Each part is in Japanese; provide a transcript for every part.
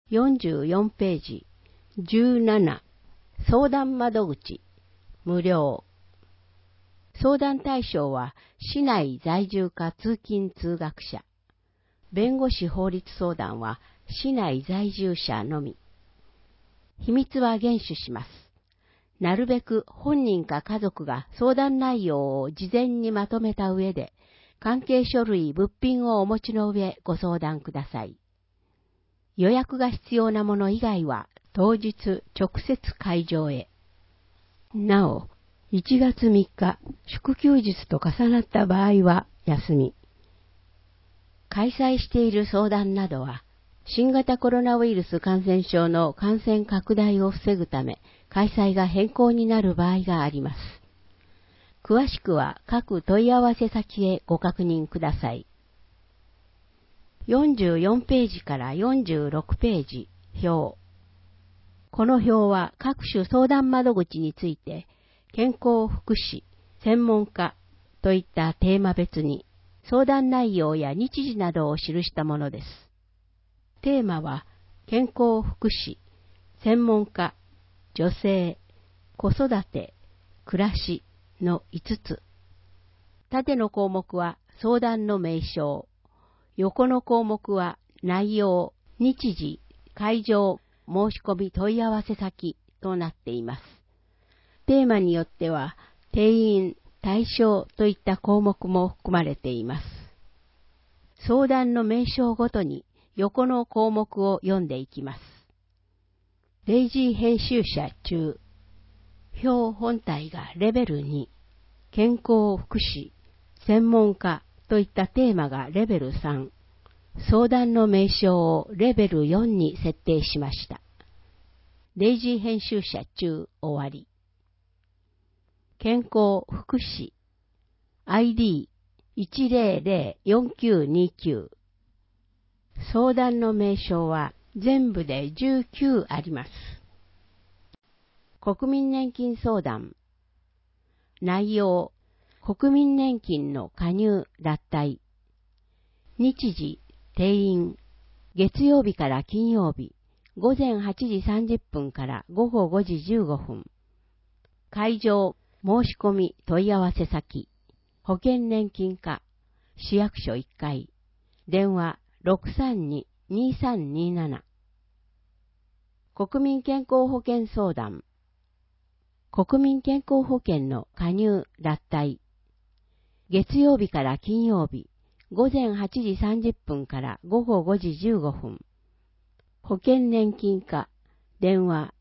44ページ。17、相談窓口、無料。相談対象は、市内在住か通勤通学者。弁護士法律相談は、市内在住者のみ。秘密は厳守します。なるべく本人か家族が相談内容を事前にまとめた上で、関係書類、物品をお持ちの上ご相談ください。予約が必要なもの以外は当日直接会場へ。なお、1月3日、祝休日と重なった場合は休み。開催している相談などは、新型コロナウイルス感染症の感染拡大を防ぐため、開催が変更になる場合があります。詳しくは各問い合わせ先へご確認ください。44ページから46ページ、表。この表は各種相談窓口について、健康福祉、専門家といったテーマ別に、相談内容や日時などを記したものです。テーマは、健康福祉、専門家、女性、子育て、暮らしの5つ。縦の項目は相談の名称、横の項目は内容、日時、会場、申し込み問い合わせ先となっています。テーマによっては、定員、対象といった項目も含まれています。相談の名称ごとに横の項目を読んでいきます。デイジー編集者中、表本体がレベル2、健康福祉、専門家といったテーマがレベル3、相談の名称をレベル4に設定しました。デイジー編集者中終わり。健康福祉 ID1004929 相談の名称は全部で19あります。国民年金相談内容国民年金の加入脱退日時定員月曜日から金曜日午前8時30分から午後5時15分会場申し込み問い合わせ先保険年金課市役所1階電話 632-2327 国民健康保険相談国民健康保険の加入脱退月曜日から金曜日午前8時30分から午後5時15分保険年金課電話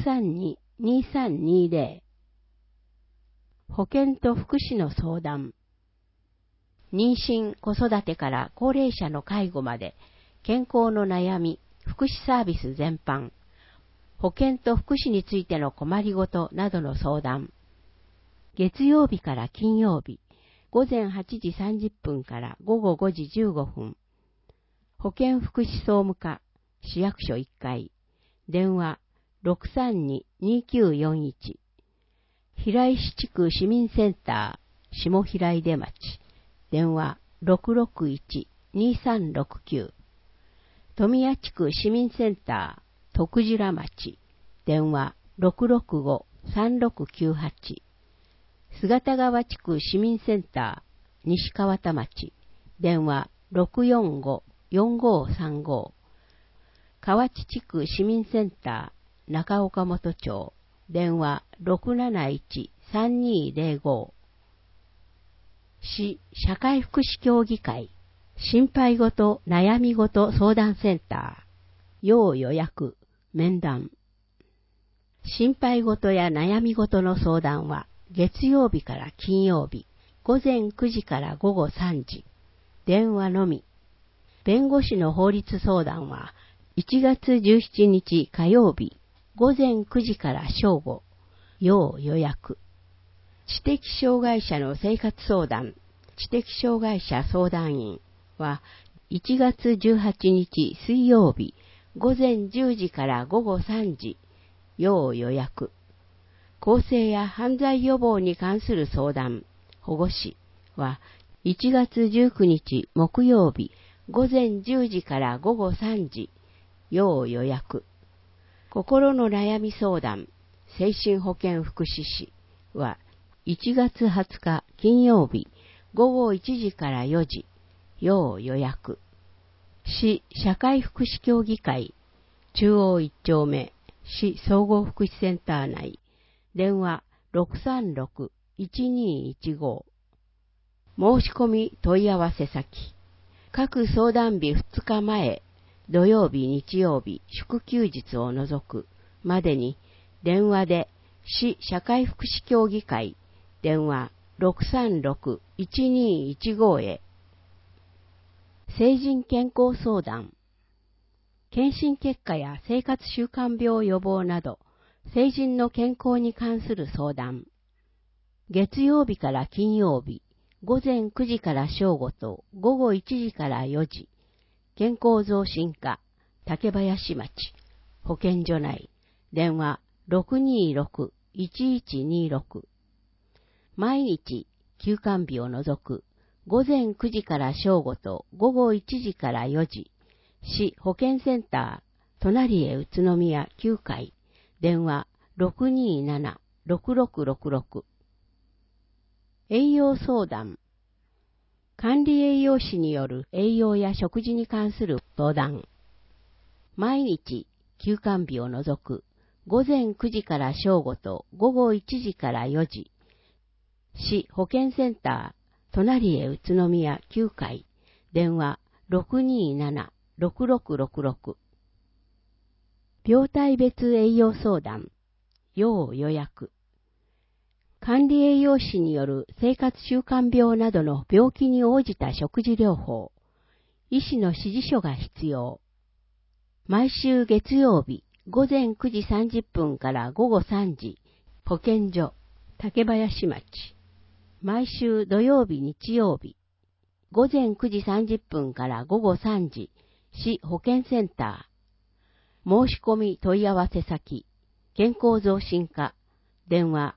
632-2320 保険と福祉の相談妊娠、子育てから高齢者の介護まで健康の悩み、福祉サービス全般保険と福祉についての困りごとなどの相談月曜日から金曜日午前8時30分から午後5時15分保健福祉総務課市役所1階電話 632-2941 平石地区市民センター下平出町電話 661-2369 富谷地区市民センター徳白町電話 665-3698 姿川地区市民センター西川田町電話 645-4535 河内地区市民センター中岡本町電話 671-3205 市社会福祉協議会心配ごと悩みごと相談センター要予約面談心配ごとや悩みごとの相談は月曜日から金曜日午前9時から午後3時電話のみ弁護士の法律相談は1月17日火曜日午前9時から正午要予約知的障害者の生活相談知的障害者相談員は1月18日水曜日午前10時から午後3時要予約更生や犯罪予防に関する相談保護司は1月19日木曜日午前10時から午後3時要予約。心の悩み相談、精神保健福祉士は1月20日金曜日午後1時から4時、要予約。市社会福祉協議会中央1丁目市総合福祉センター内、電話 636-1215。申し込み問い合わせ先、各相談日2日前、土曜日日曜日祝休日を除くまでに電話で市社会福祉協議会電話 636-1215 へ。成人健康相談、検診結果や生活習慣病予防など成人の健康に関する相談。月曜日から金曜日午前9時から正午と午後1時から4時、健康増進課竹林町保健所内電話 626-1126。毎日休館日を除く午前9時から正午と午後1時から4時、市保健センター隣へ宇都宮9階電話 627-6666。栄養相談、管理栄養士による栄養や食事に関する相談。毎日休館日を除く午前9時から正午と午後1時から4時、市保健センター隣へ宇都宮9階電話 627-6666。病態別栄養相談、要予約。管理栄養士による生活習慣病などの病気に応じた食事療法、医師の指示書が必要。毎週月曜日午前9時30分から午後3時、保健所竹林町。毎週土曜日日曜日午前9時30分から午後3時、市保健センター。申し込み問い合わせ先、健康増進課電話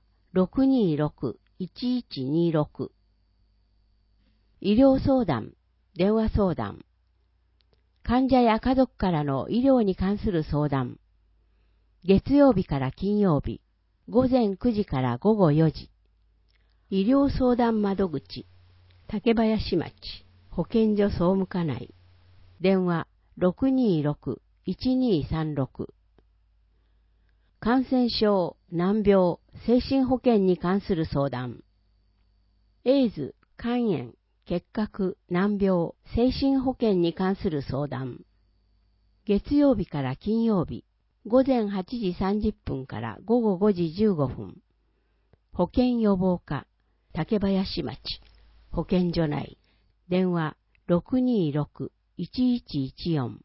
626-1126。医療相談、電話相談。患者や家族からの医療に関する相談。月曜日から金曜日、午前9時から午後4時。医療相談窓口、竹林町、保健所総務課内。電話 626-1236。感染症、難病、精神保健に関する相談。エイズ、肝炎、結核、難病、精神保健に関する相談。月曜日から金曜日、午前8時30分から午後5時15分。保健予防課、竹林町、保健所内。電話 626-1114。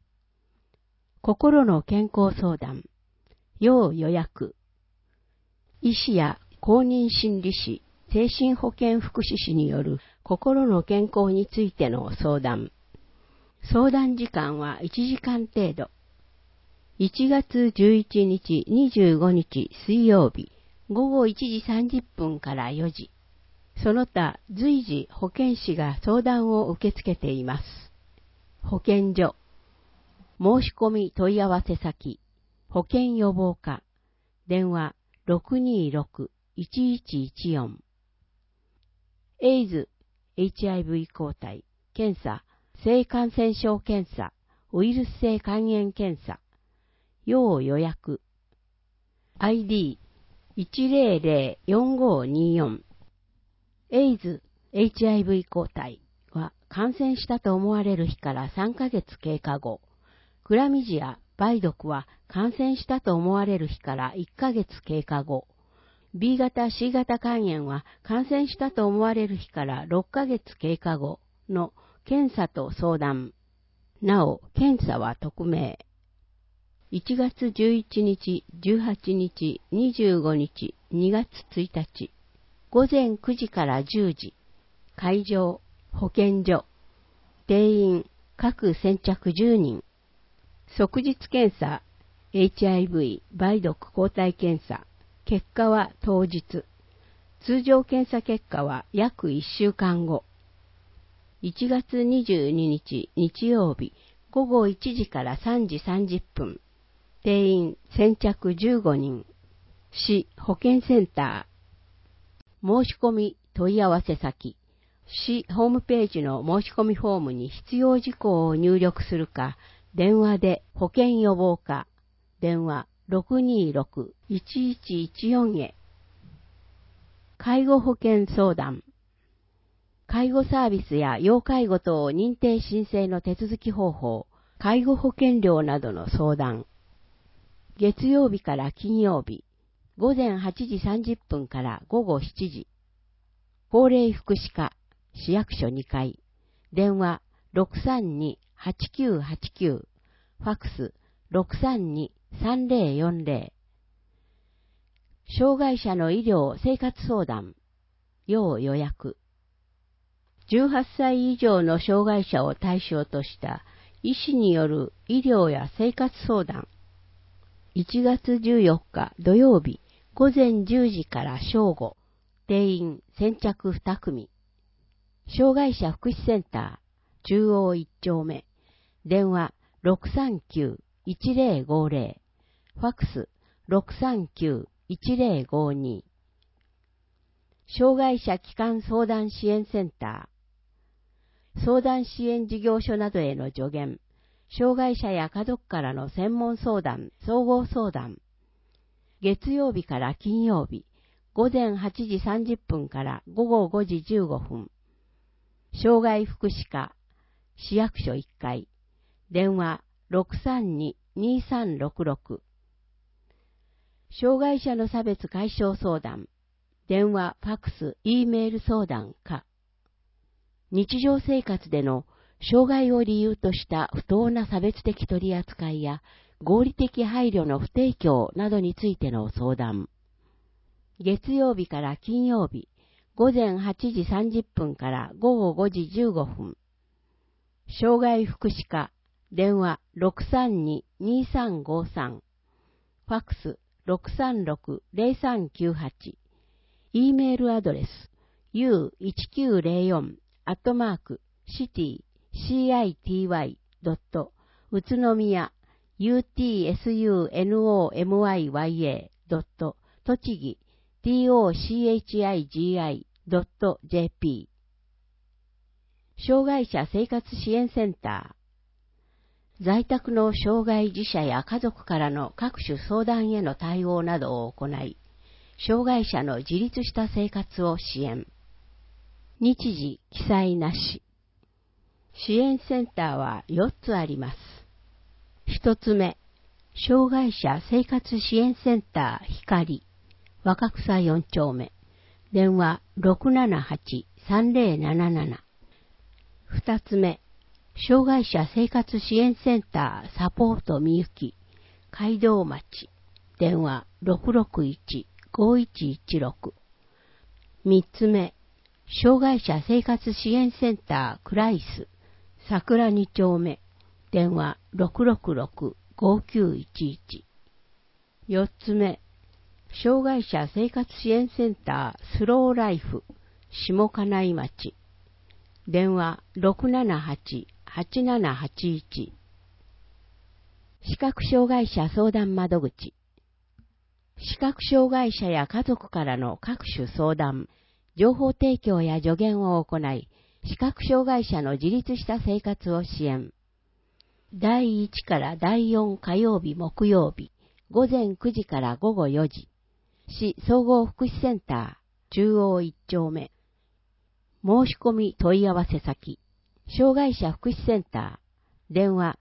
心の健康相談、要予約。医師や公認心理師、精神保健福祉士による心の健康についての相談。相談時間は1時間程度。1月11日25日水曜日午後1時30分から4時。その他随時保健師が相談を受け付けています。保健所。申し込み問い合わせ先、保健予防課。電話 626-1114。エイズ、HIV 抗体、検査、性感染症検査、ウイルス性肝炎検査。要予約。ID 1004524。エイズ、HIV 抗体は感染したと思われる日から3ヶ月経過後、クラミジア、梅毒は感染したと思われる日から1ヶ月経過後、B 型 C 型肝炎は感染したと思われる日から6ヶ月経過後の検査と相談。なお、検査は匿名。1月11日、18日、25日、2月1日。午前9時から10時。会場、保健所。定員、各先着10人。即日検査、HIV、梅毒抗体検査。結果は当日。通常検査結果は約1週間後。1月22日日曜日午後1時から3時30分。定員先着15人。市保健センター。申し込み問い合わせ先。市ホームページの申し込みフォームに必要事項を入力するか、電話で保健予防課。電話 626-1114 へ。介護保険相談。介護サービスや要介護等認定申請の手続き方法、介護保険料などの相談。月曜日から金曜日、午前8時30分から午後7時。高齢福祉課、市役所2階。電話 632-8989。ファックス 632-3040。障害者の医療生活相談。要予約。18歳以上の障害者を対象とした医師による医療や生活相談。1月14日土曜日午前10時から正午。定員先着2組。障害者福祉センター中央1丁目。電話 639-1050。ファックス 639-1052。障害者基幹相談支援センター。相談支援事業所などへの助言。障害者や家族からの専門相談、総合相談。月曜日から金曜日、午前8時30分から午後5時15分。障害福祉課、市役所1階。電話 632-2366。障害者の差別解消相談。電話、ファックス、Eメール相談か。日常生活での障害を理由とした不当な差別的取り扱いや合理的配慮の不提供などについての相談。月曜日から金曜日、午前8時30分から午後5時15分。障害福祉課、電話 632-2353。ファックス 636-0398。Eメールアドレス u1904@city.city. 宇都宮 utsunomiya. 栃木 tochigi.jp。 障害者生活支援センター。在宅の障害児者や家族からの各種相談への対応などを行い、障害者の自立した生活を支援。日時記載なし。支援センターは4つあります。1つ目、障害者生活支援センター光、若草4丁目。電話 678-3077。2つ目、障害者生活支援センターサポートみゆき、街道町。電話 661-5116。3つ目、障害者生活支援センタークライス、桜2丁目。電話 666-5911。4つ目、障害者生活支援センタースローライフ、下金井町。電話 678-8781。視覚障害者相談窓口。視覚障害者や家族からの各種相談、情報提供や助言を行い、視覚障害者の自立した生活を支援。第1から第4火曜日木曜日、午前9時から午後4時。市総合福祉センター、中央1丁目。申し込み問い合わせ先、障害者福祉センター、電話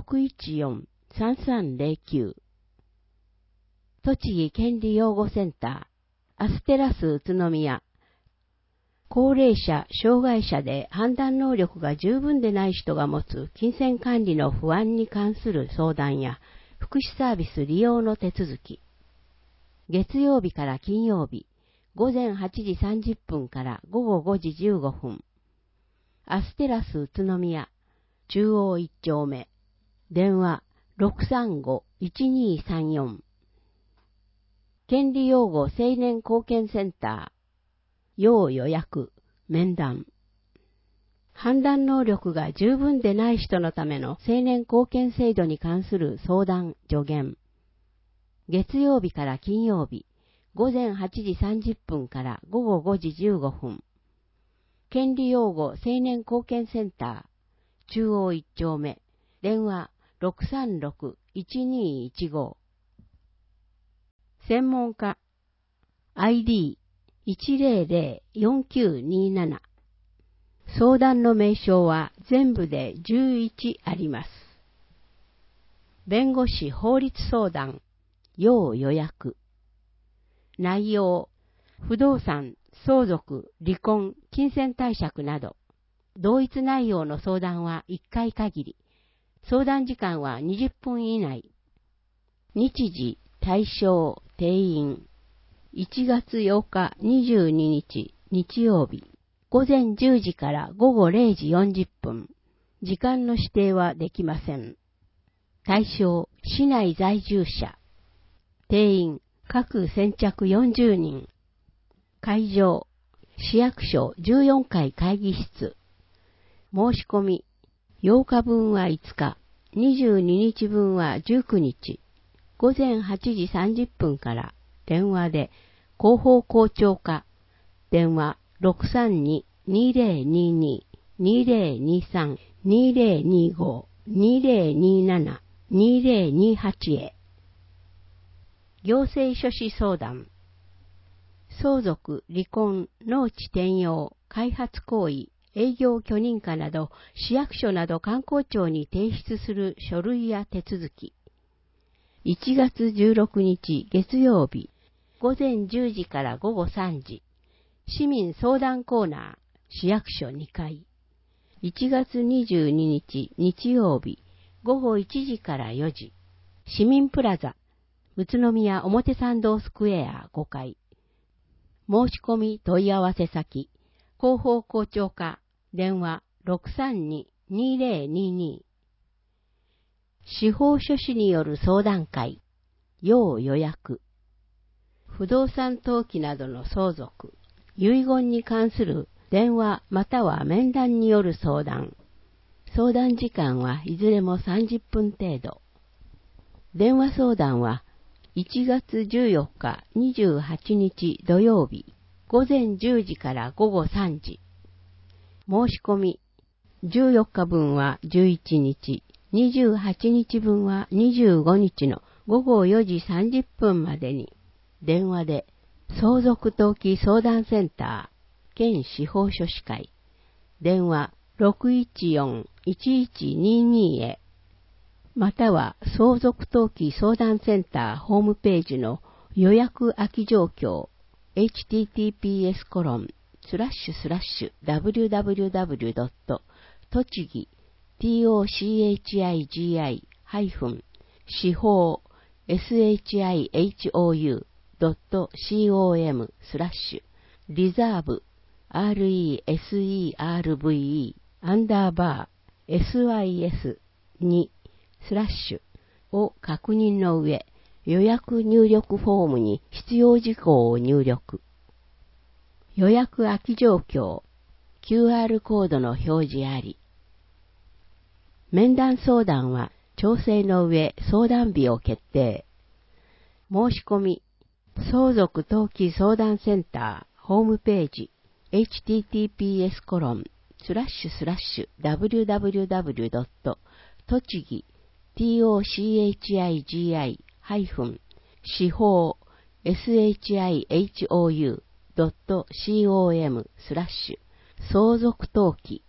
614-3309。栃木権利養護センター、アステラス宇都宮。高齢者、障害者で判断能力が十分でない人が持つ金銭管理の不安に関する相談や福祉サービス利用の手続き。月曜日から金曜日、午前8時30分から午後5時15分。アステラス宇都宮、中央1丁目。電話 635-1234。権利擁護青年貢献センター。要予約、面談。 判断能力が十分でない人のための青年貢献制度に関する相談助言。月曜日から金曜日、午前8時30分から午後5時15分。権利擁護青年貢献センター、中央1丁目、電話636-1215。専門家、ID1004927。相談の名称は全部で11あります。弁護士法律相談、要予約。内容、不動産、相続、離婚、金銭貸借など、同一内容の相談は1回限り。相談時間は20分以内。日時、対象、定員。1月8日22日、日曜日。午前10時から午後0時40分。時間の指定はできません。対象、市内在住者。定員、各先着40人。会場、市役所14階会議室。申し込み、8日分は5日、22日分は19日。午前8時30分から電話で広報校長課。電話632-2022-2025-2027-2028へ。行政書士相談。相続、離婚、農地転用、開発行為、営業許認可など、市役所など官公庁に提出する書類や手続き。1月16日月曜日、午前10時から午後3時。市民相談コーナー、市役所2階。1月22日日曜日、午後1時から4時。市民プラザ、宇都宮表参道スクエア5階。申し込み問い合わせ先、広報校長課、電話632-2022。司法書士による相談会、要予約。不動産登記などの相続、遺言に関する電話または面談による相談。相談時間はいずれも30分程度。電話相談は1月14日28日土曜日、午前10時から午後3時。申し込み、14日分は11日、28日分は25日の午後4時30分までに、電話で相続登記相談センター、県司法書士会、電話614-1122へ、または相続登記相談センターホームページの予約空き状況、https://www.tochigi-reserve_sys2 を確認の上、予約入力フォームに必要事項を入力。予約空き状況、QR コードの表示あり。面談相談は調整の上相談日を決定。申し込み、相続登記相談センターホームページ https://www.tochigi-司法.com/ 相続登記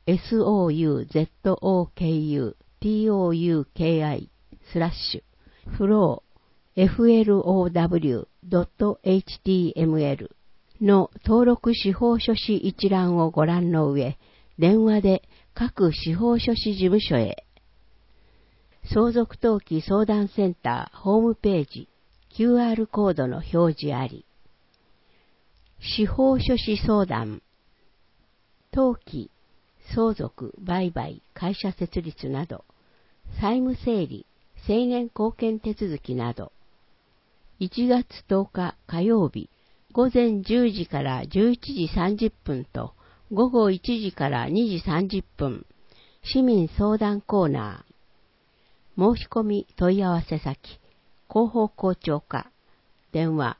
SOUZOKU.flow.html の登録司法書士一覧をご覧の上、電話で各司法書士事務所へ。相続登記相談センターホームページ QR コードの表示あり。司法書士相談、登記、相続、売買、会社設立など、債務整理、青年貢献手続きなど、1月10日火曜日、午前10時から11時30分と午後1時から2時30分、市民相談コーナー。申し込み問い合わせ先、広報校長課、電話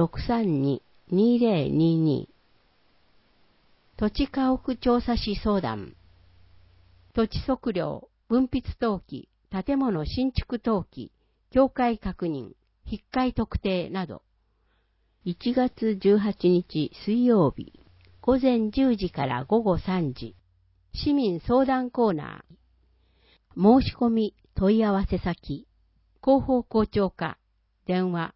632-2022。土地家屋調査士相談。土地測量、分泌登記、建物新築登記、境界確認、引っ換特定など。1月18日水曜日、午前10時から午後3時、市民相談コーナー。申し込み問い合わせ先、広報校長課、電話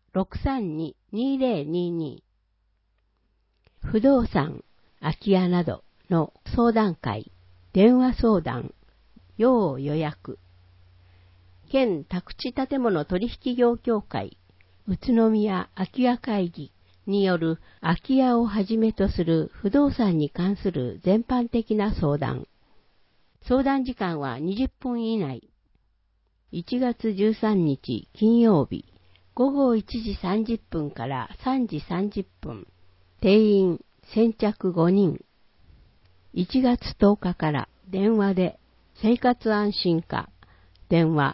632-2022。不動産、空き家などの相談会、電話相談、要予約。県宅地建物取引業協会、宇都宮空き家会議による空き家をはじめとする不動産に関する全般的な相談。相談時間は20分以内。1月13日金曜日、午後1時30分から3時30分。定員先着5人。1月10日から電話で生活安心課、電話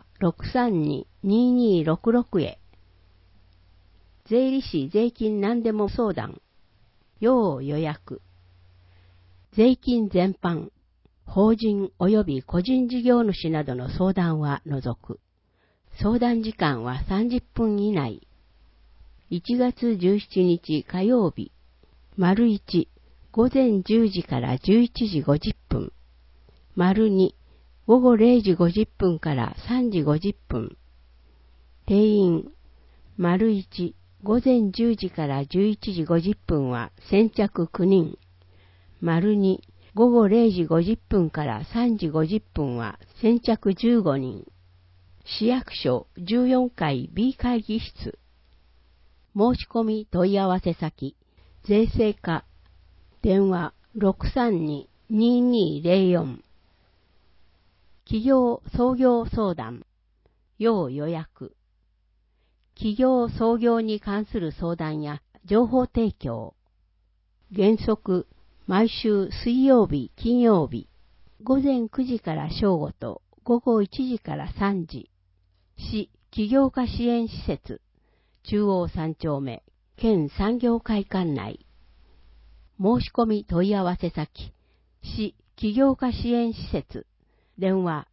632-2266 へ。税理士税金何でも相談、要予約。税金全般、法人及び個人事業主などの相談は除く。相談時間は30分以内。1月17日火曜日、丸1、午前10時から11時50分。丸2、午後0時50分から3時50分。定員、丸1、午前10時から11時50分は先着9人。丸2、午後0時50分から3時50分は先着15人。市役所14階 B 会議室。申し込み問い合わせ先、税制課、電話 632-2204。企業創業相談、要予約。企業創業に関する相談や情報提供。原則、毎週水曜日、金曜日、午前9時から正午と午後1時から3時。市起業家支援施設、中央3丁目、県産業会館内。申し込み問い合わせ先、市起業家支援施設、電話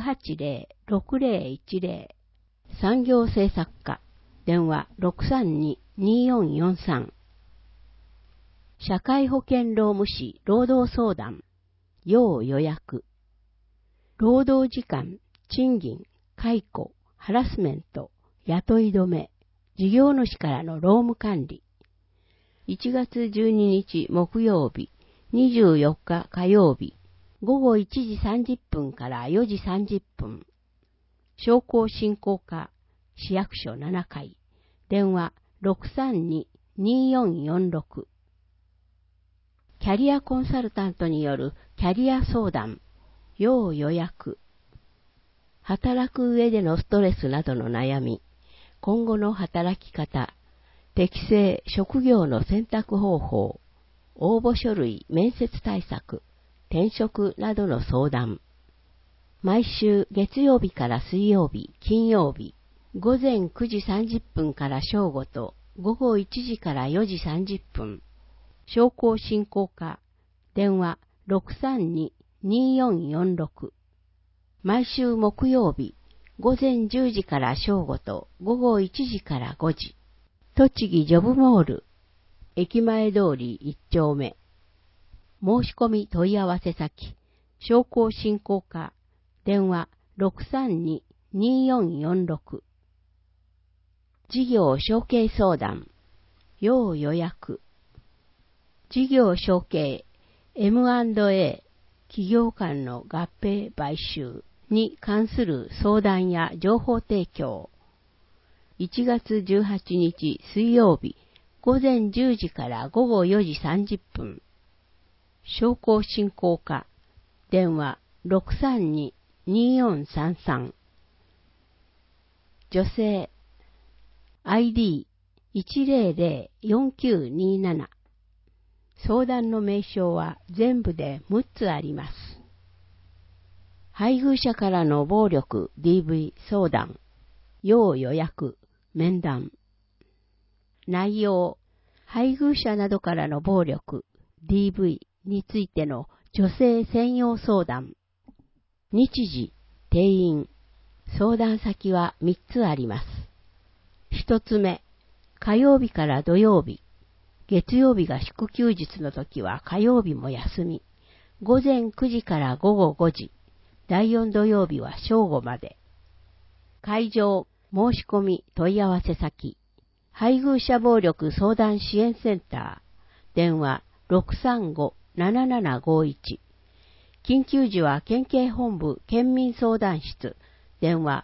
680-6010。産業政策課、電話 632-2443。社会保険労務士労働相談、要予約。労働時間、賃金、解雇、ハラスメント、雇い止め、事業主からの労務管理。1月12日木曜日、24日火曜日、午後1時30分から4時30分。商工振興課、市役所7階、電話 632-2446。キャリアコンサルタントによるキャリア相談、要予約。働く上でのストレスなどの悩み、今後の働き方、適正職業の選択方法、応募書類面接対策、転職などの相談。毎週月曜日から水曜日、金曜日、午前9時30分から正午と午後1時から4時30分。商工振興課、電話 632-2446。毎週木曜日、午前10時から正午と午後1時から5時。栃木ジョブモール、駅前通り1丁目。申し込み問い合わせ先、商工振興課、電話 632-2446。事業承継相談、要予約。事業承継 M&A 企業間の合併買収に関する相談や情報提供。1月18日水曜日午前10時から午後4時30分。商工振興課、電話 632-2433。女性 ID1004927。 相談の名称は全部で6つあります。配偶者からの暴力 DV 相談、要予約、面談。内容、配偶者などからの暴力 DV についての女性専用相談。日時、定員、相談先は3つあります。1つ目、火曜日から土曜日。月曜日が祝休日の時は火曜日も休み。午前9時から午後5時。第4土曜日は正午まで。会場、申し込み、問い合わせ先。配偶者暴力相談支援センター。電話 635-7751。緊急時は県警本部県民相談室。電話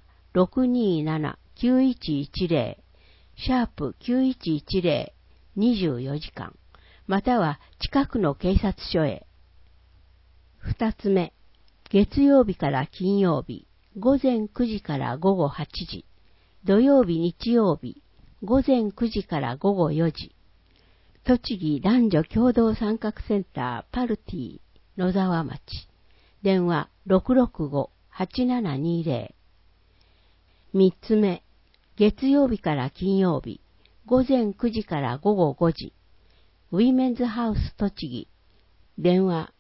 627-9110。#9110 24時間、または近くの警察署へ。二つ目、月曜日から金曜日、午前9時から午後8時、土曜日日曜日、午前9時から午後4時、栃木男女共同参画センターパルティ野沢町、電話 665-8720。三つ目、月曜日から金曜日、午前9時から午後5時、ウィメンズハウス栃木、電話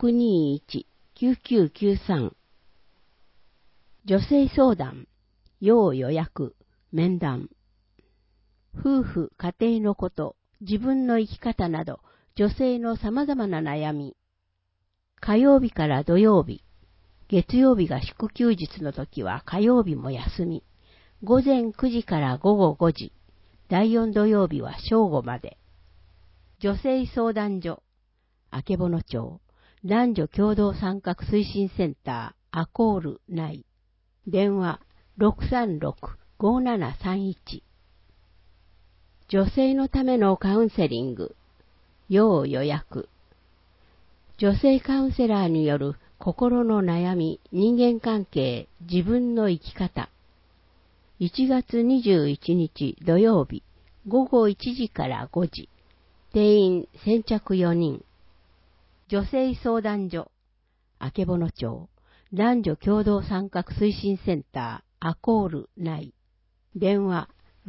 621-9993。女性相談、要予約、面談。夫婦、家庭のこと、自分の生き方など、女性の様々な悩み。火曜日から土曜日、月曜日が祝休日の時は火曜日も休み。午前9時から午後5時、第4土曜日は正午まで。女性相談所、曙町、男女共同参画推進センター、アコール内、電話 636-5731。女性のためのカウンセリング、要予約。女性カウンセラーによる心の悩み、人間関係、自分の生き方。1月21日土曜日、午後1時から5時。定員先着4人。女性相談所、曙町、男女共同参画推進センター、アコール内。電話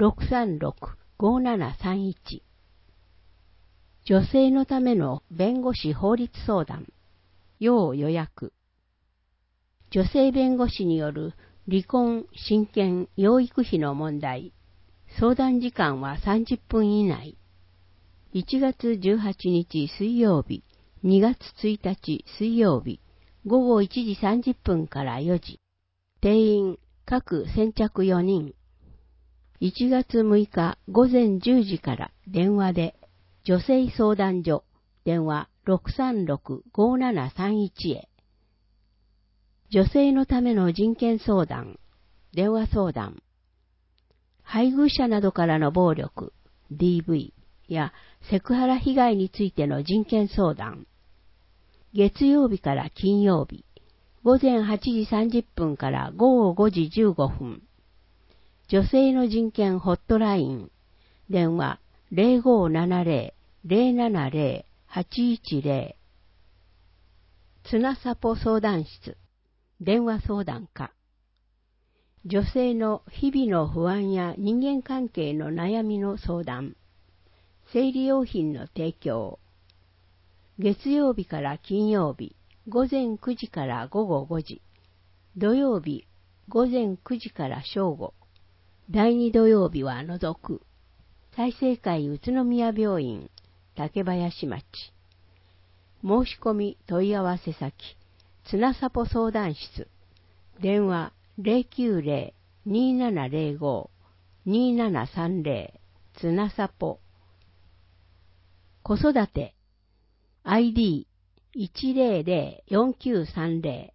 636-5731。女性のための弁護士法律相談、要予約。女性弁護士による離婚、親権、養育費の問題。相談時間は30分以内。1月18日水曜日、2月1日水曜日、午後1時30分から4時。定員各先着4人。1月6日午前10時から電話で、女性相談所、電話 636-5731 へ。女性のための人権相談、電話相談。配偶者などからの暴力、DV やセクハラ被害についての人権相談。月曜日から金曜日、午前8時30分から午後5時15分。女性の人権ホットライン、電話 0570-070-810。つなさぽ相談室、電話相談課。女性の日々の不安や人間関係の悩みの相談。生理用品の提供。月曜日から金曜日、午前9時から午後5時。土曜日、午前9時から正午。第2土曜日は除く。済生会宇都宮病院、竹林町。申し込み問い合わせ先、つなさぽ相談室。電話 090-2705-2730 つなさぽ。子育て ID-100-4930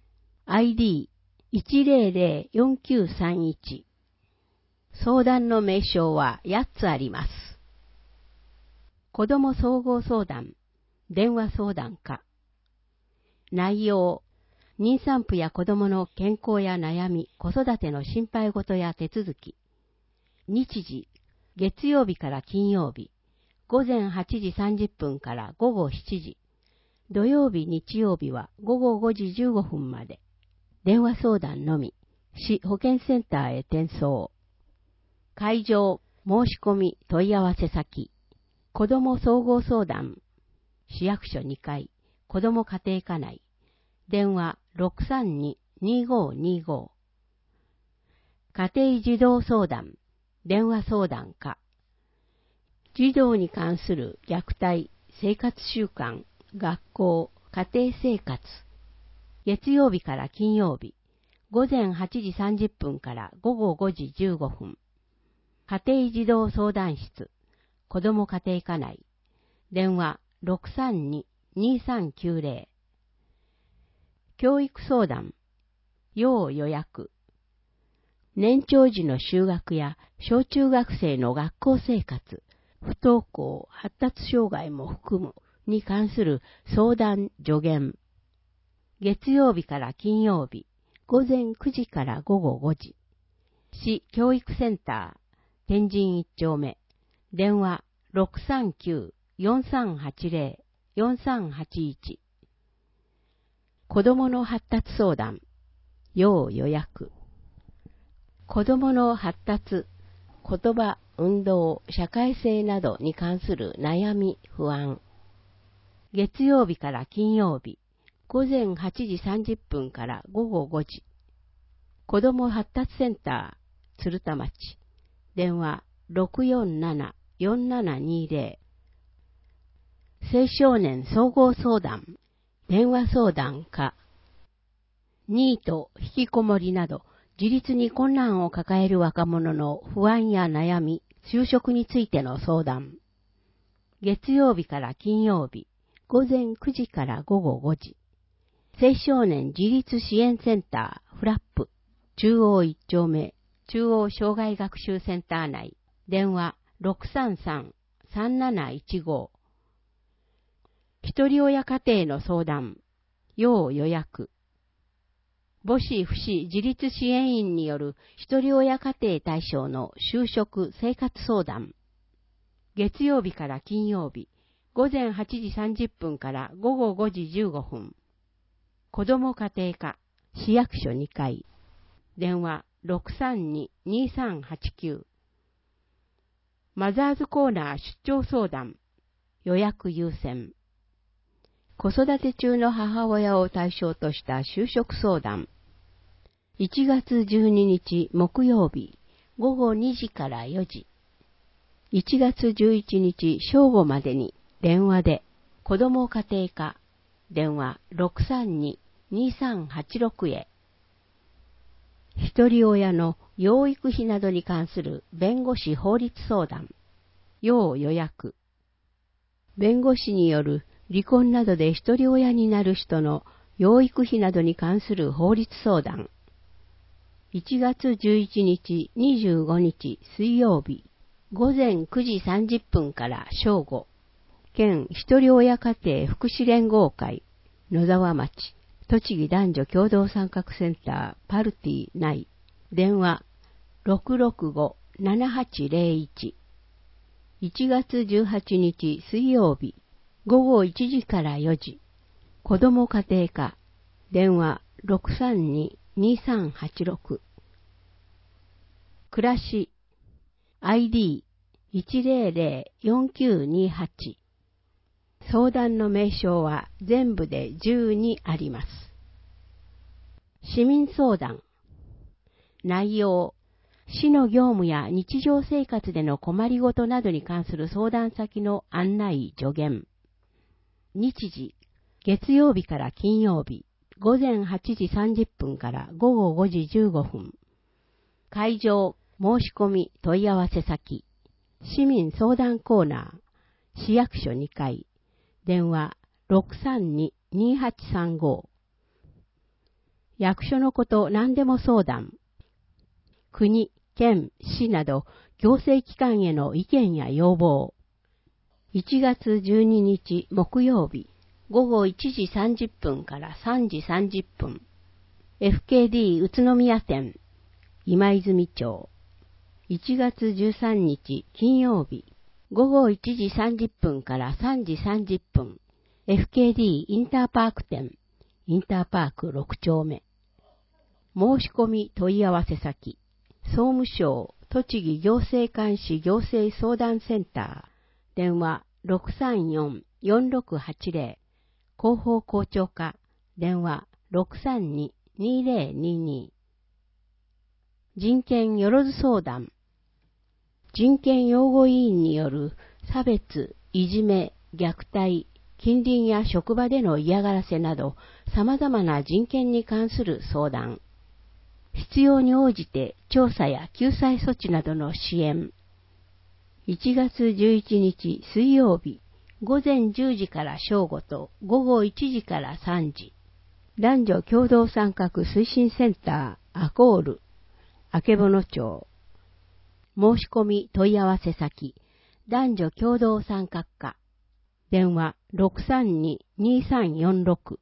ID-100-4931。相談の名称は8つあります。子ども総合相談、電話相談課。内容、妊産婦や子供の健康や悩み、子育ての心配事や手続き。日時、月曜日から金曜日、 午前8時30分から午後7時。土曜日、日曜日は午後5時15分まで。電話相談のみ。市保健センターへ転送。会場、申し込み、問い合わせ先。子ども総合相談。市役所2階、子ども家庭課内。電話 632-2525。家庭児童相談。電話相談課。児童に関する虐待、生活習慣、学校、家庭生活。月曜日から金曜日。午前8時30分から午後5時15分。家庭児童相談室。子ども家庭課内。電話 632-2390。教育相談。要予約。年長児の就学や小中学生の学校生活、不登校、発達障害も含むに関する相談助言。月曜日から金曜日、午前9時から午後5時。市教育センター、天神1丁目。電話 639-4380-4381。子どもの発達相談。要予約。子どもの発達、言葉、運動、社会性などに関する悩み、不安。月曜日から金曜日、午前8時30分から午後5時。子ども発達センター、鶴田町。電話 647-4720。青少年総合相談、電話相談課。ニート、引きこもりなど、自立に困難を抱える若者の不安や悩み、就職についての相談。月曜日から金曜日、午前9時から午後5時。青少年自立支援センター、フラップ、中央1丁目、中央障害学習センター内。電話 633-3715。一人親家庭の相談、要予約。母子不死自立支援員による一人親家庭対象の就職生活相談。月曜日から金曜日、午前8時30分から午後5時15分。子ども家庭課、市役所2階。電話 632-2389。マザーズコーナー出張相談。予約優先。子育て中の母親を対象とした就職相談。1月12日木曜日午後2時から4時。1月11日正午までに電話で子ども家庭課。電話 632-2386 へ。一人親の養育費などに関する弁護士法律相談。要予約。弁護士による離婚などで一人親になる人の養育費などに関する法律相談。1月11日25日水曜日午前9時30分から正午。県一人親家庭福祉連合会野沢町栃木男女共同参画センターパルティ内。電話 665-7801。1月18日水曜日午後1時から4時。子ども家庭課。電話 632-2386。暮らし。ID-1004928。相談の名称は全部で12あります。市民相談。内容。市の業務や日常生活での困りごとなどに関する相談先の案内助言。日時。月曜日から金曜日、午前8時30分から午後5時15分。会場、申し込み、問い合わせ先。市民相談コーナー。市役所2階。電話 632-2835。役所のこと何でも相談。国、県、市など行政機関への意見や要望。1月12日木曜日午後1時30分から3時30分。FKD 宇都宮店、今泉町。1月13日金曜日午後1時30分から3時30分、FKD インターパーク店、インターパーク6丁目。申し込み問い合わせ先、総務省栃木行政監視行政相談センター、電話 634-4680、広報校長課、電話 632-2022。人権よろず相談、人権擁護委員による差別、いじめ、虐待、近隣や職場での嫌がらせなど様々な人権に関する相談。必要に応じて調査や救済措置などの支援。1月11日水曜日、午前10時から正午と午後1時から3時。男女共同参画推進センター、アコール、曙町。申し込み問い合わせ先、男女共同参画課。電話 632-2346。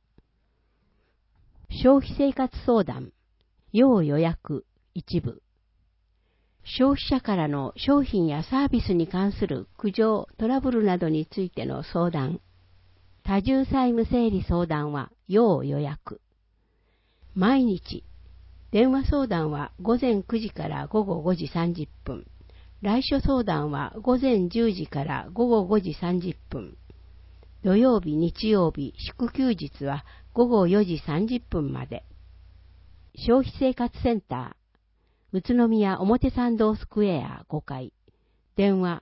消費生活相談。要予約一部。消費者からの商品やサービスに関する苦情、トラブルなどについての相談。多重債務整理相談は要予約。毎日。電話相談は午前9時から午後5時30分。来所相談は午前10時から午後5時30分。土曜日、日曜日、祝休日は午後4時30分まで。消費生活センター、宇都宮表参道スクエア5階、電話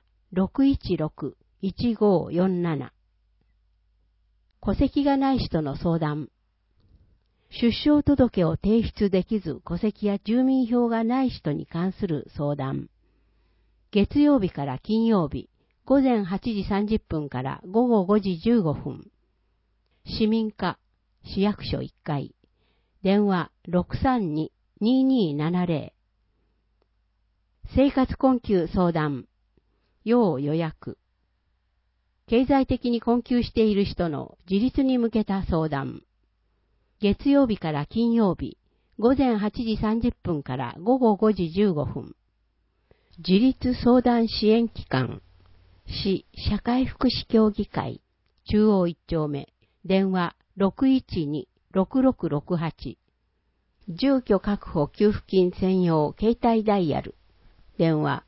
616-1547。戸籍がない人の相談。出生届を提出できず戸籍や住民票がない人に関する相談。月曜日から金曜日、午前8時30分から午後5時15分。市民課、市役所1階。電話 632-2270。生活困窮相談。要予約。経済的に困窮している人の自立に向けた相談。月曜日から金曜日、午前8時30分から午後5時15分。自立相談支援機関。市社会福祉協議会。中央1丁目。電話 612-6668。住居確保給付金専用携帯ダイヤル。電話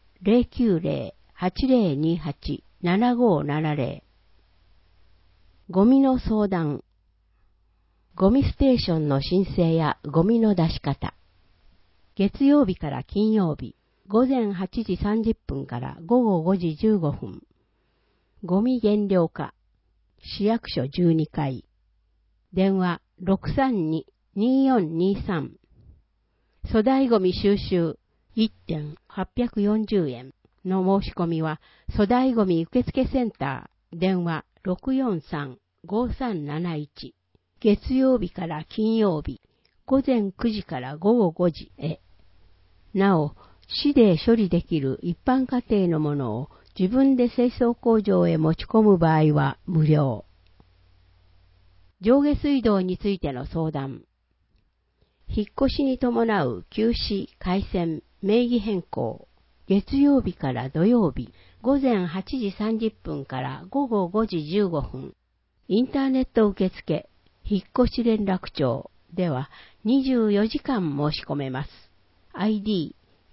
090-8028-7570。ゴミの相談。ゴミステーションの申請やゴミの出し方。月曜日から金曜日、午前8時30分から午後5時15分。ゴミ減量課。市役所12階。電話 632-2423。粗大ゴミ収集 1点840円の申し込みは粗大ゴミ受付センター。電話 643-5371。月曜日から金曜日、午前9時から午後5時へ。なお、市で処理できる一般家庭のものを自分で清掃工場へ持ち込む場合は無料。上下水道についての相談。引っ越しに伴う休止、改線、名義変更。月曜日から土曜日、午前8時30分から午後5時15分。インターネット受付、引っ越し連絡帳では24時間申し込めます。ID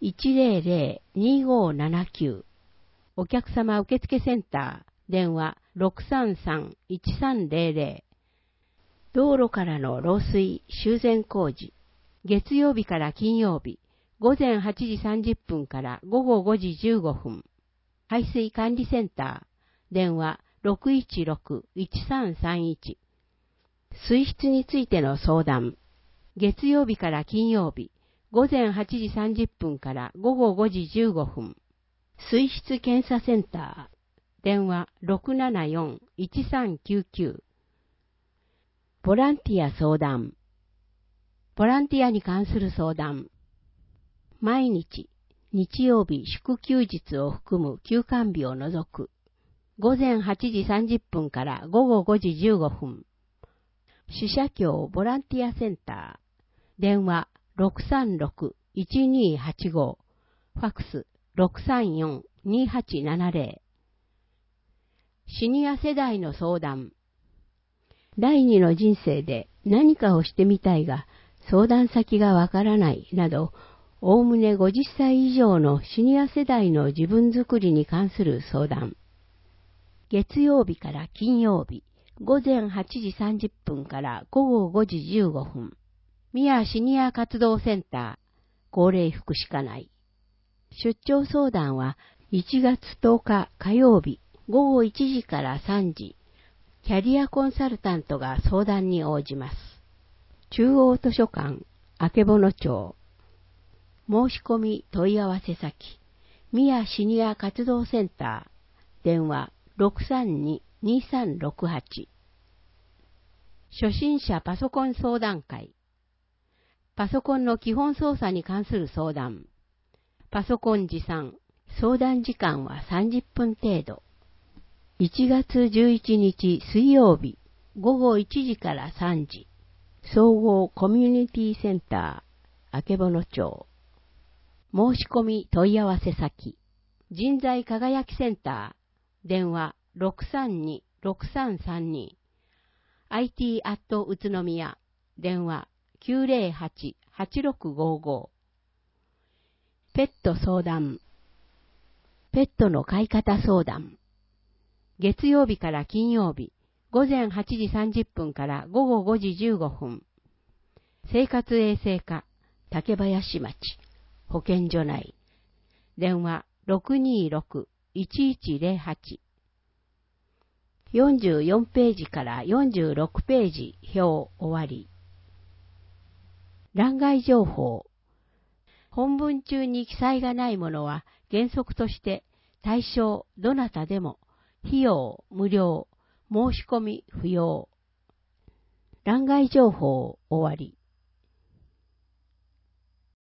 100-2579。お客様受付センター、電話 633-1300。道路からの漏水修繕工事。月曜日から金曜日、午前8時30分から午後5時15分。排水管理センター、電話 616-1331。水質についての相談。月曜日から金曜日、午前8時30分から午後5時15分。水質検査センター、電話 674-1399。ボランティア相談。ボランティアに関する相談。毎日、日曜日祝休日を含む休館日を除く。午前8時30分から午後5時15分。死者協ボランティアセンター。電話 636-1285。ファクス 634-2870。 シニア世代の相談。第二の人生で何かをしてみたいが、相談先がわからないなど、おおむね50歳以上のシニア世代の自分づくりに関する相談。月曜日から金曜日、午前8時30分から午後5時15分。宮シニア活動センター、高齢福祉課内。出張相談は1月10日火曜日、午後1時から3時。キャリアコンサルタントが相談に応じます。中央図書館、曙町。申し込み問い合わせ先、宮シニア活動センター、電話632-2368。初心者パソコン相談会。パソコンの基本操作に関する相談。パソコン持参。相談時間は30分程度。1月11日水曜日、午後1時から3時。総合コミュニティセンター、曙町。申し込み問い合わせ先、人材輝きセンター、電話632-6332。IT アット宇都宮、電話908-8655。ペット相談。ペットの飼い方相談。月曜日から金曜日、午前8時30分から午後5時15分。生活衛生課、竹林町、保健所内。電話626-1108。44ページから46ページ表終わり。欄外情報。本文中に記載がないものは原則として対象どなたでも費用無料、申し込み不要。欄外情報終わり。